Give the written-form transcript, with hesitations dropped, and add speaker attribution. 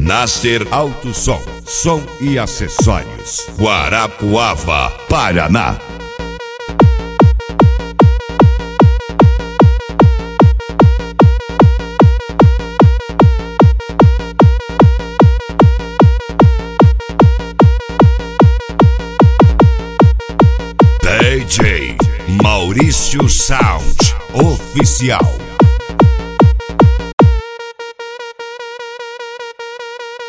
Speaker 1: Nasser Alto Som, som e acessórios. Guarapuava, Paraná. DJ Maurício Sound Oficial.